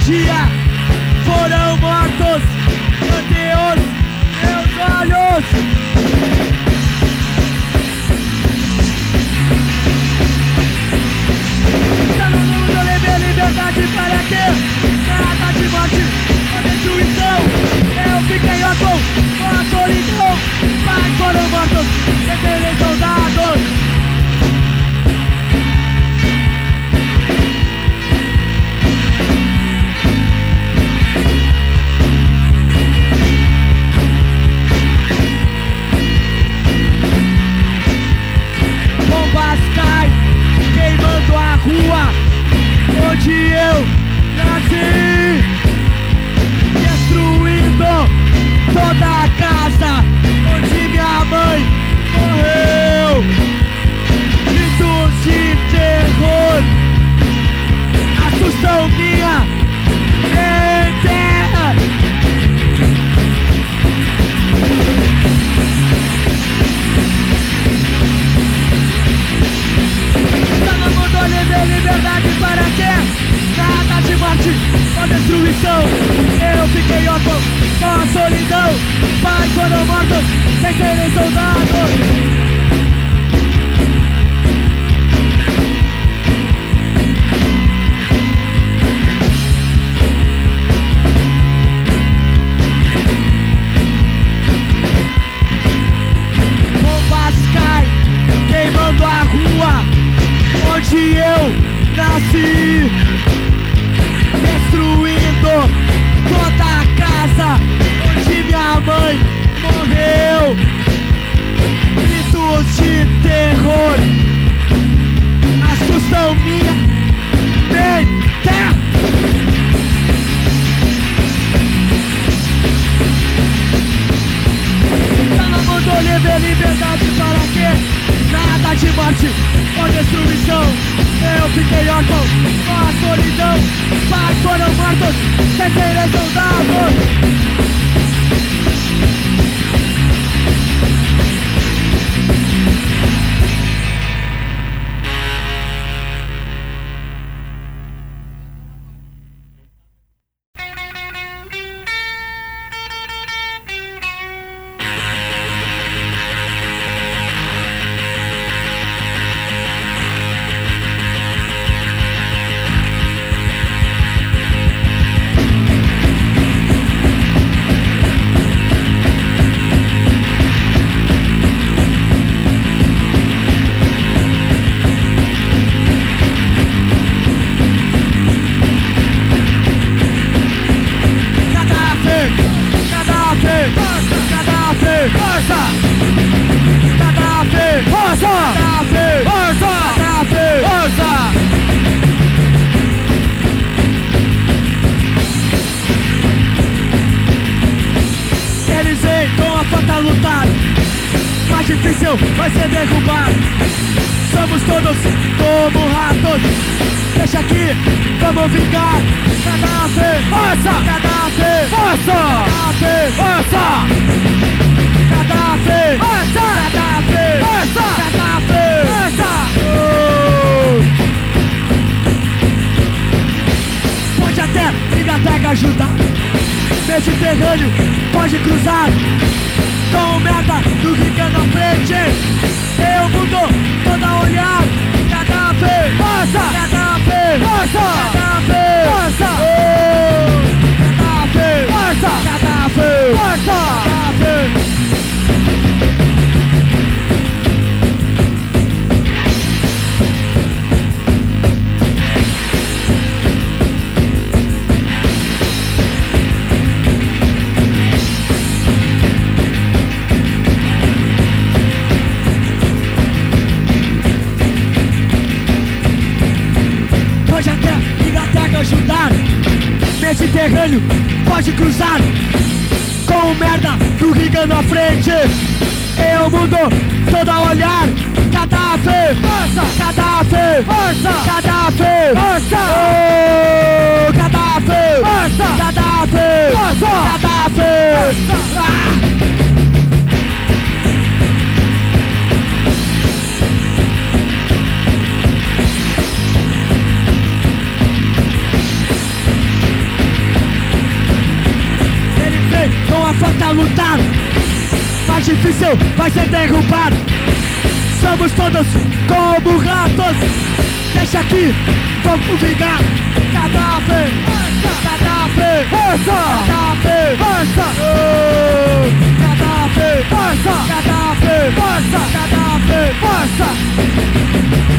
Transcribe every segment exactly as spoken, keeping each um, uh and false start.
dia foram mortos ante os meus olhos. Tá no mundo, eu levei liberdade para quê? Nada de morte ou destruição. Eu fiquei órfão com a solidão. Pais foram mortos sem serem soldados. Bombas caem, queimando a rua onde eu nasci, destruindo toda a casa onde minha mãe morreu. Gritos de terror assustam minha mente. Tá no mundo, eu levei liberdade para quê? Nada de morte ou destruição. Eu fiquei órfão com a solidão. Pais foram mortos sem serem soldados. Bombas caem, queimando a rua onde eu nasci, destruindo toda a casa onde minha mãe morreu. Gritos de terror assustam minha mente. Tá no mundo, eu levei liberdade para quê? Nada de morte ou destruição. Eu fiquei órfão com a solidão. Pais foram mortos sem serem soldados. Vai ser derrubado. Somos todos como ratos. Deixa aqui, vamos vingar. Cadáver, força! Cadáver, força! Cadáver, força! Cadáver, força! Cadáver, força! Cadáver, força! Oh. Pode até Inglaterra ajudar. Mediterrâneo pode cruzar. Com merda do Rica na frente, eu mudo toda olhar. Cadáver, força! Cadáver, força! Cadáver, força! Oh! Cadáver, força! Cadáver, força! Cadáver. Pode até Inglaterra ajudar. Mediterrâneo pode cruzar. Com merda do Riga na frente, eu mudo toda olhar. Cadáver, força! Cadáver, força! Cadáver, força! Oh, cadáver, força! Cadáver, força! Cadáver, força! Ah! falta lutar. Mais difícil vai ser derrubado. Somos todos como ratos. Deixa aqui, vamos vingar. Cadáver, cadáver, força, cadáver, força, cadáver, força, cadáver, força, cadáver, força.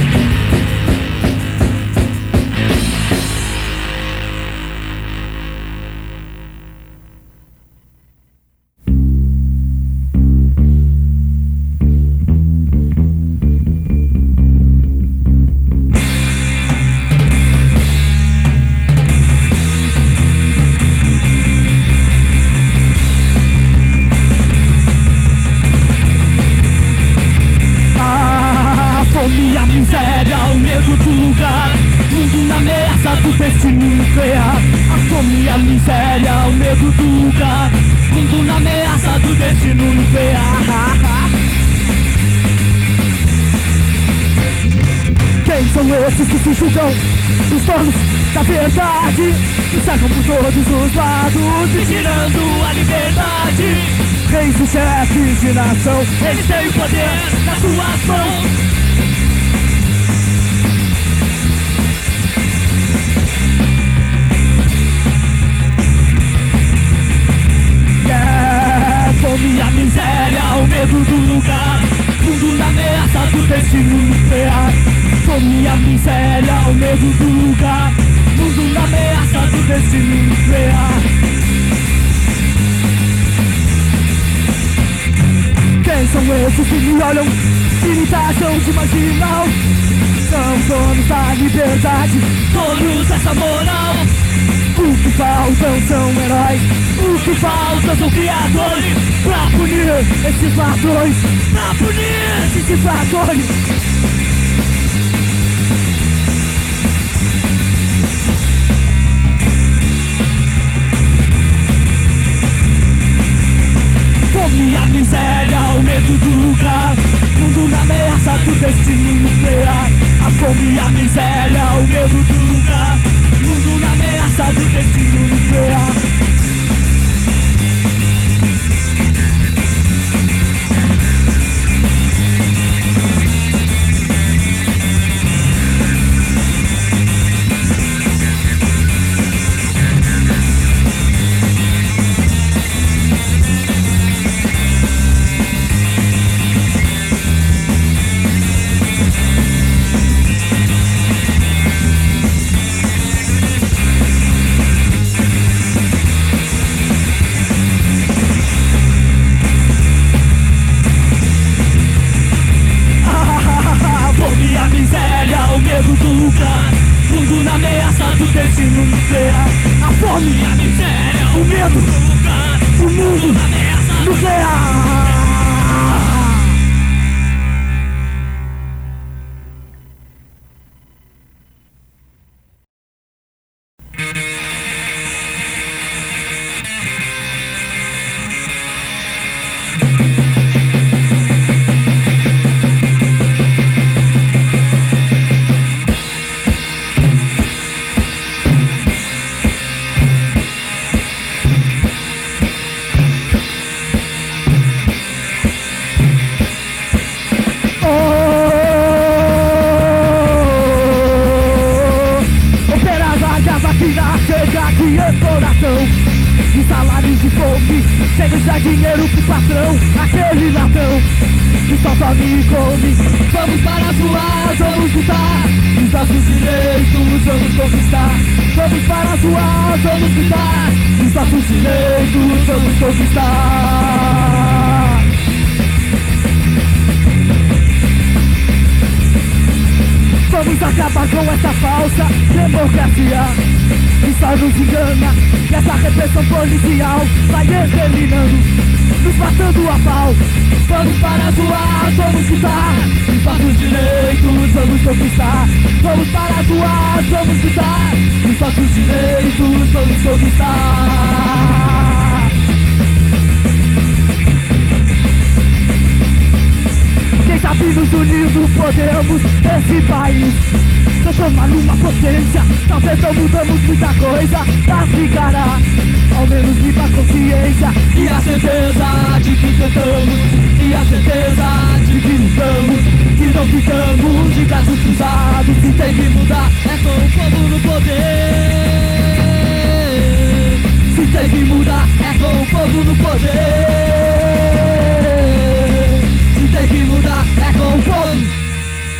Esses que se julgam os donos da verdade e sacam por todos os lados, vigilando a liberdade. Reis e chefes de nação, eles têm o poder nas suas mãos. Yeah, fome, a miséria, o medo do lugar, mundo na ameaça do destino nuclear. Fome, a miséria, o medo do lugar, mundo na ameaça do destino nuclear. Quem são esses que me olham, que me taxam de marginal? São donos da liberdade, donos dessa moral. O que faltam são heróis, o que faltam são criadores, pra punir esses ladrões, pra punir esses infratores. Fome, a miséria, o medo do lugar, mundo na ameaça do destino nuclear. A fome, a miséria, o medo do lugar, mundo na ameaça do destino nuclear. Vamos acabar com essa falsa democracia que só nos engana, e essa repressão policial vai exterminando, nos matando a pau. Vamos para as ruas, vamos lutar, os nossos direitos vamos conquistar. Vamos para as ruas, vamos lutar, os nossos direitos vamos conquistar. Quem sabe nos unindo podemos esse país transformar numa potência. Talvez não mudamos muita coisa, mas ficará ao menos limpa a consciência e Se tem que mudar, é com o povo no poder. Se tem que mudar, é com o povo no poder. Se tem que mudar, é com o povo.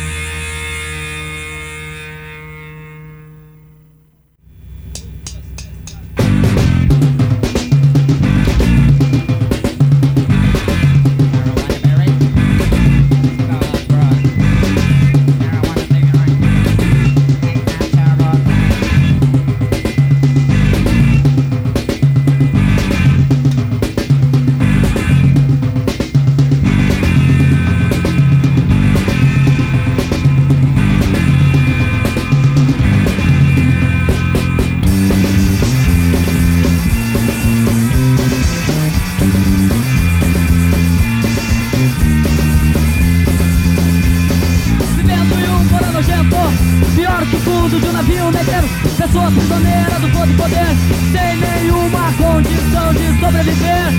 Pior que o fundo de um navio negreiro, pessoa prisioneira do poder poder, sem nenhuma condição de sobreviver.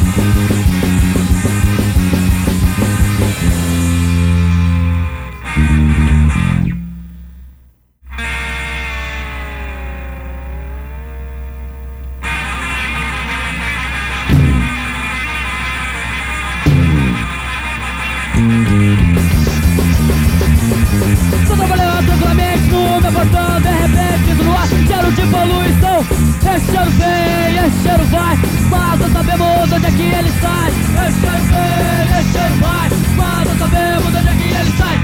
We'll be right back. loucura de poluição. Esse cheiro vem, esse cheiro vai, mas não sabemos onde é que ele sai. Esse cheiro vem, esse cheiro vai, mas não sabemos onde é que ele sai.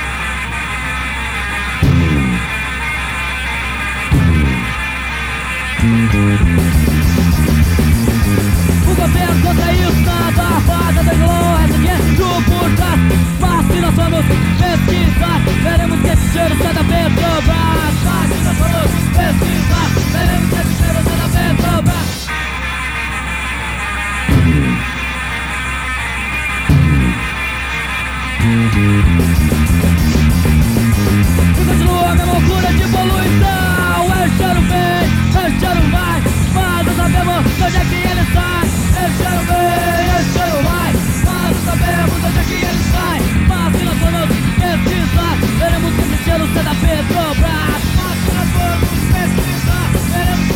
O governo contra isso nada faz, a glória é dinheiro por trás. Mas se nós vamos pesquisar, veremos que esse cheiro sai da Petrobras. Mas se nós vamos pesquisar, veremos que esse cheiro sai da Petrobras. E continua a mesma loucura de poluição. Esse cheiro vem, esse cheiro vai, mas não sabemos onde é que ele sai. Esse cheiro vem, esse cheiro vai, mas não sabemos onde é que ele sai. Mas se nós vamos pesquisar, veremos que esse cheiro sai da Petrobras. Mas se nós vamos pesquisar, veremos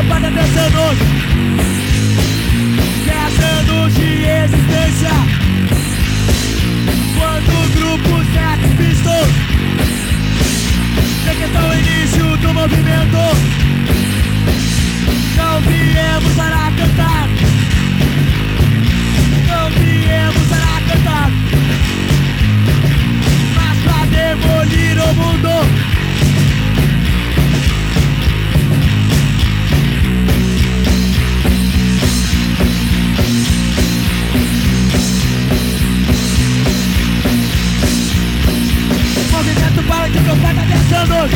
pode descendo, dez anos de existência. Quando o grupo Sex Pistols decretou o início do movimento, não viemos para cantar, não viemos para cantar, mas para demolir o mundo. Movimento para que meu pai tá dez anos,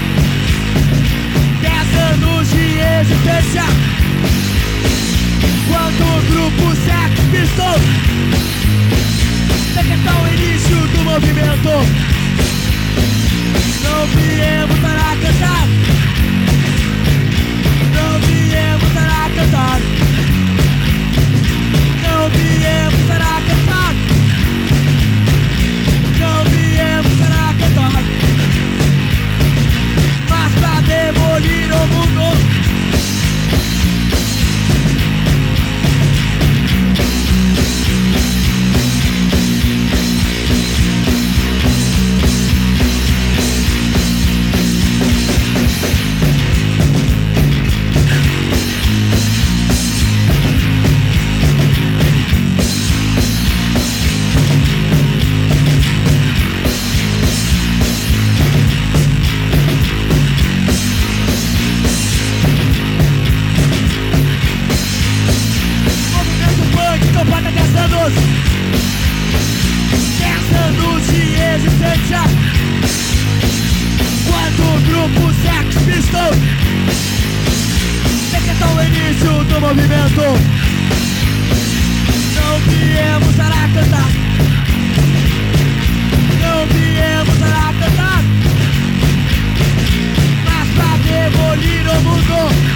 dez anos de existência. Quando o grupo Sex Pistols decretou o início do movimento, não viemos para cantar, não viemos para cantar, não viemos para cantar, não viemos para cantar, mas pra demolir o mundo. dez anos de existência. Quando o grupo Sex Pistols decretou o início do movimento, não viemos para cantar, não viemos para cantar, mas para demolir o mundo.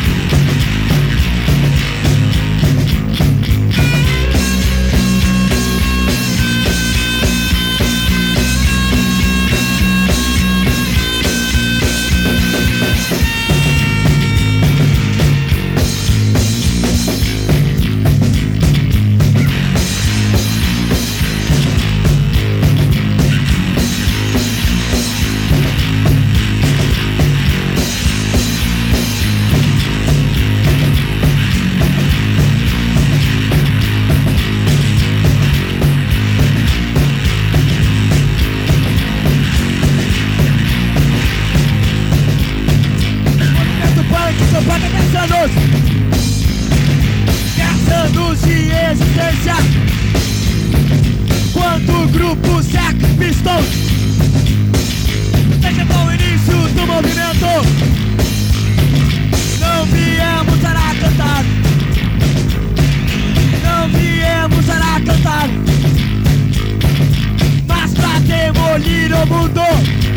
dez anos de existência. Quando o grupo Sex Pistols decretou o início do movimento, não viemos para cantar, não viemos para cantar, mas para demolir o mundo.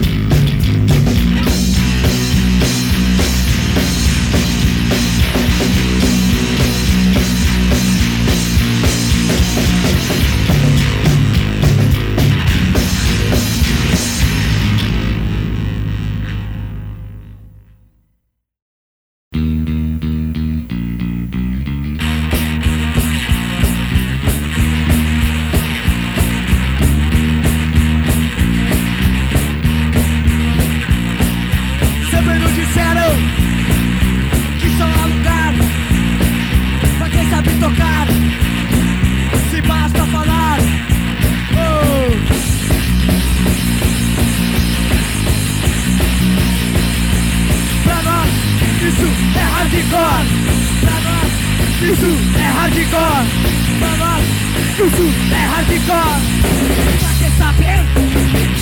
Isso é hardcore. Pra nós, isso é hardcore. Pra quem saber.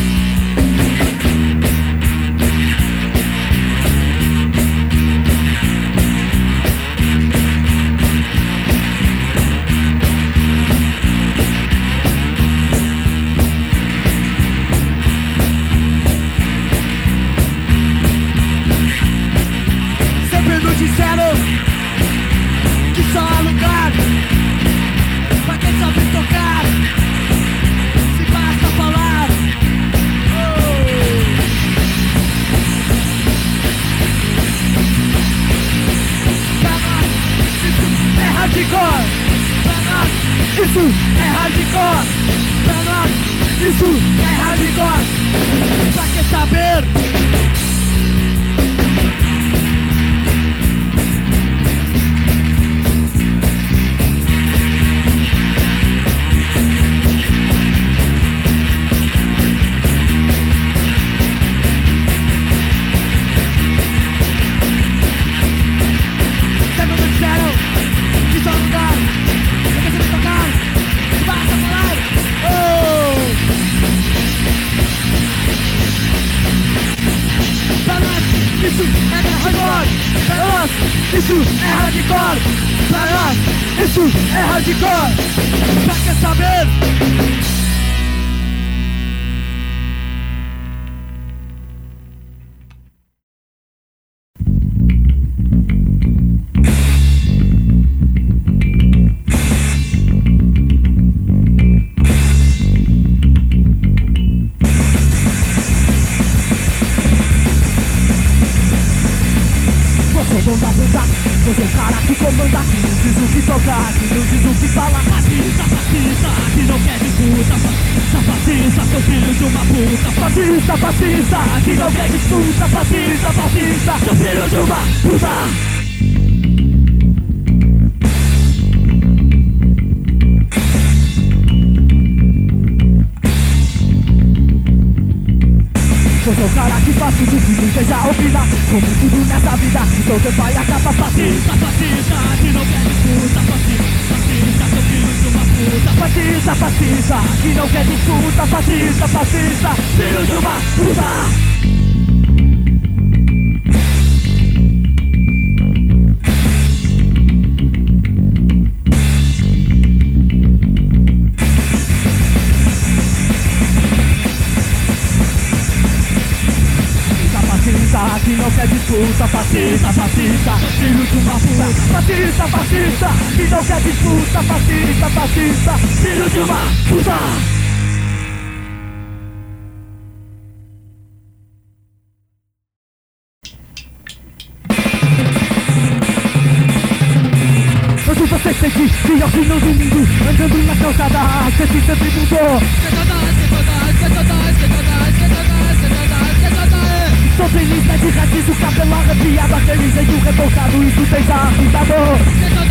Sempre nos disseram que só há lugar pra quem sabe tocar. Se basta falar, hardcore. Pra nós, isso é hardcore. Pra nós, isso é hardcore. Pra que saber? Isso é hardcore, pra nós, isso é hardcore. Pra que saber? Eu sou o cara que comanda, que não diz o que tocar, que não diz o que falar. Fascista, fascista, que não quer disputa. Fascista, fascista, seu filho de uma puta. Fascista, fascista, que não quer disputa. Fascista, fascista, seu filho de uma puta. Eu sou o cara que faz tudo que não seja opinar. Como tudo nessa vida, então você vai acabar fascista. Fascista, que não quer disputa. Fascista, fascista, seu filho de uma puta. Fascista, fascista, que não quer disputa. Fascista, fascista, filho de uma puta. Que não quer disputa, fascista, fascista, filho de uma puta. Fascista, fascista, que não quer disputa, fascista, fascista, filho de uma puta. Hoje você sente que é o final do mundo, andando na calçada, você sempre mudou. Sou feliz, mas de racismo, cabelo arrepiado, aquele jeito revoltado, isso tem já assustador.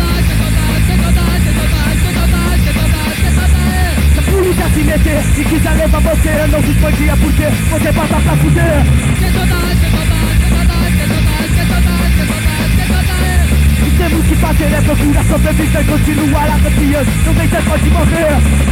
Se a polícia se meter e quiser levar você, não se espantia porque você passa pra fuder. O que temos que fazer é procurar sobreviver, continuar arrepiando, não tem você pode morrer.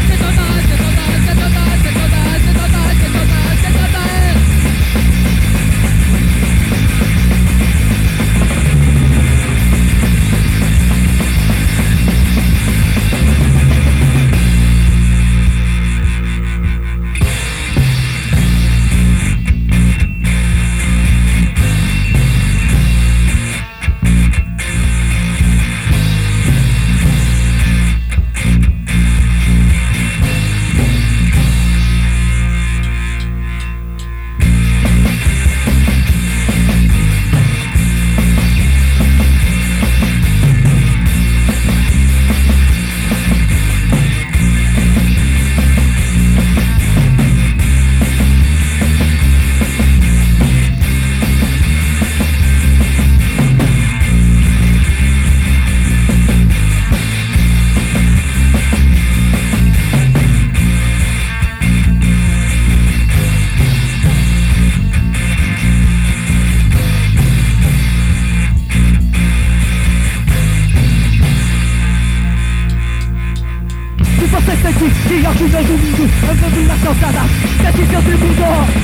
Que é o final do mundo, andando na calçada, desse seu tributo.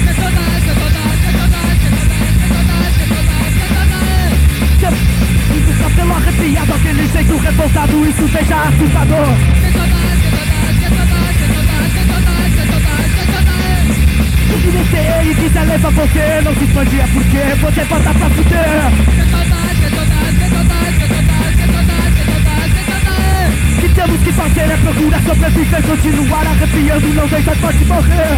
Seu cabelo arrepiado, aquele jeito revoltado, isso deixa assustador. Se você ele quiser levar você, não se expandia porque você passa pra fuder. O que temos que fazer é procurar sobreviver, continuar arrepiando, não deixar pode morrer.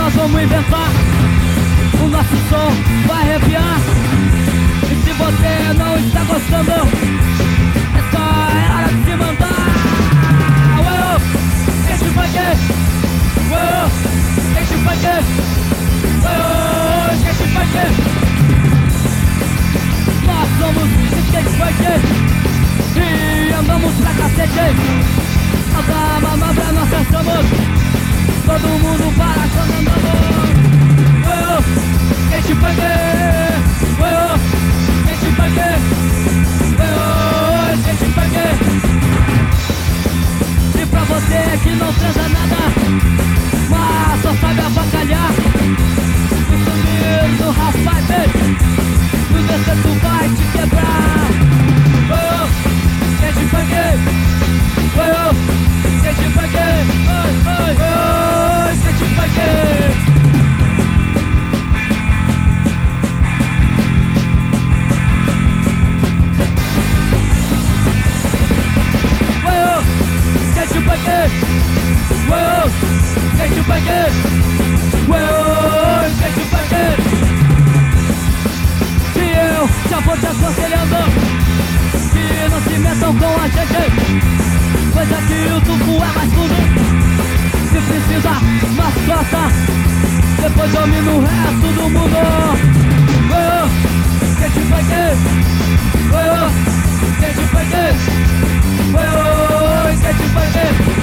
nós vamos inventar. O nosso som vai arrepiar. E se você não está gostando, é só hora de se mandar. Uou, esse funk, uou, esse funk, uou, esse funk. Nós somos skate funk e andamos pra cacete. Nossa manobra nós somos. Todo mundo para quando andamos. Uou, skate funk, uou, skate funk, uou, skate funk. E pra você que não transa nada, mas só sabe avacalhar, no sumir do house pipe, no descer tu vai te quebrar. Uou, skate funk, uou, skate funk, oi, oi, oi, skate funk. Skate funk, uou, skate funk, uou, skate funk. E eu já vou te aconselhando que não se metam com a gente, pois aqui o tubo é mais fundo. Se precisa, nas costas, depois domina o resto do mundo. Uou, skate funk, uou, skate funk, uou, skate funk.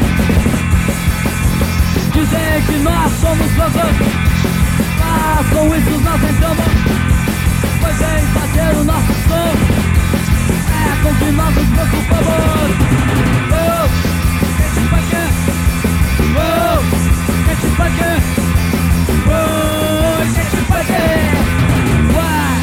Dizem que nós somos loucos, mas com isso nós entramos, pois vem fazer o nosso som, é com que nós nos preocupamos. Oh, skate funk, oh, skate funk, oh, skate funk. Uai.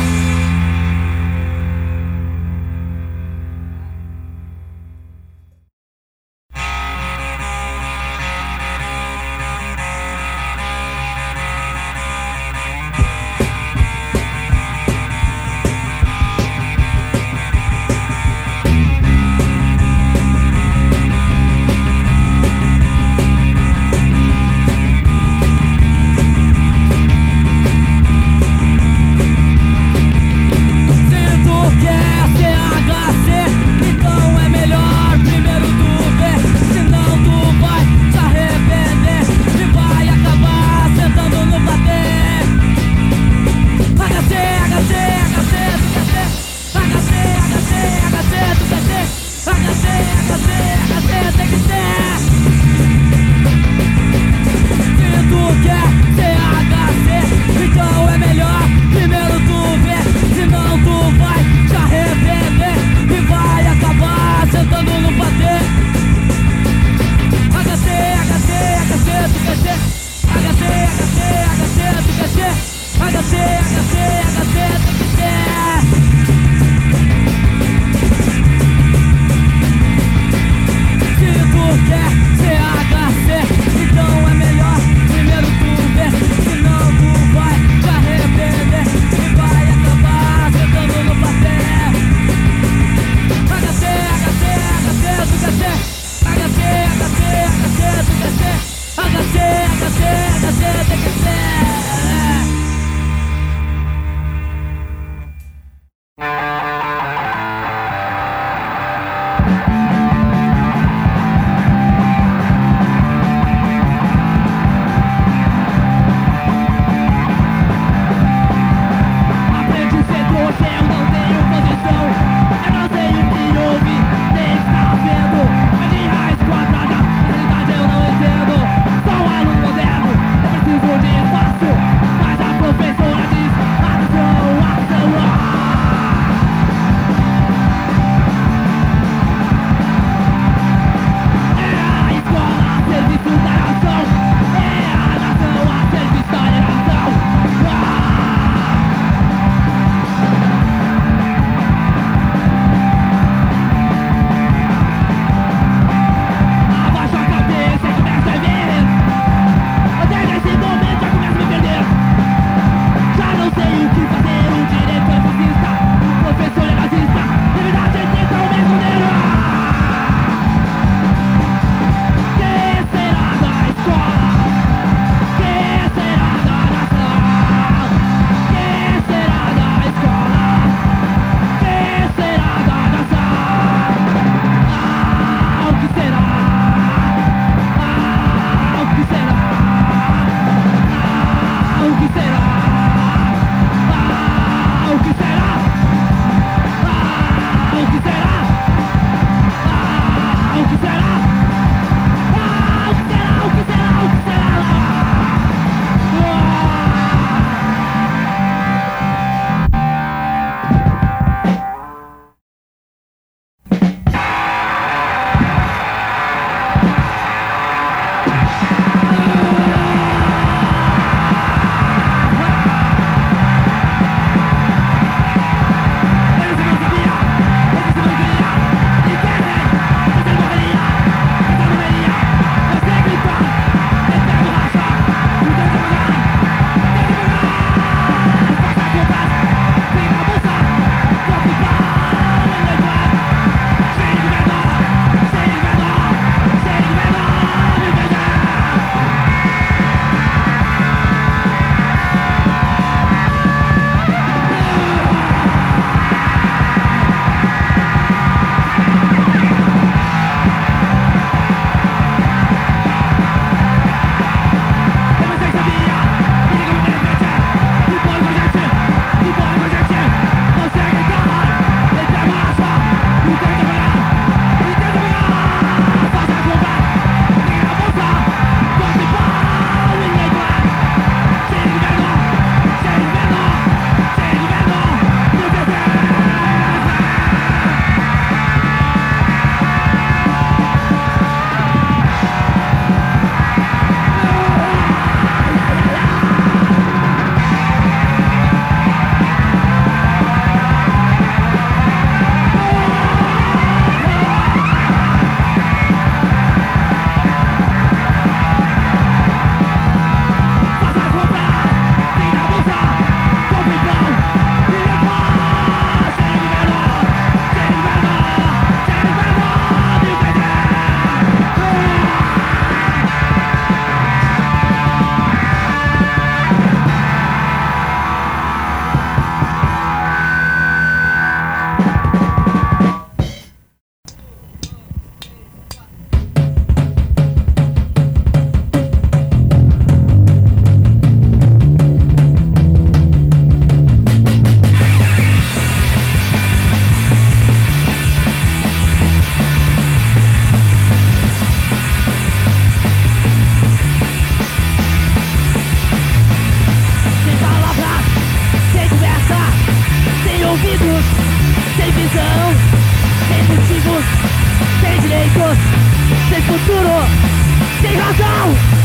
futuro. Tem razão.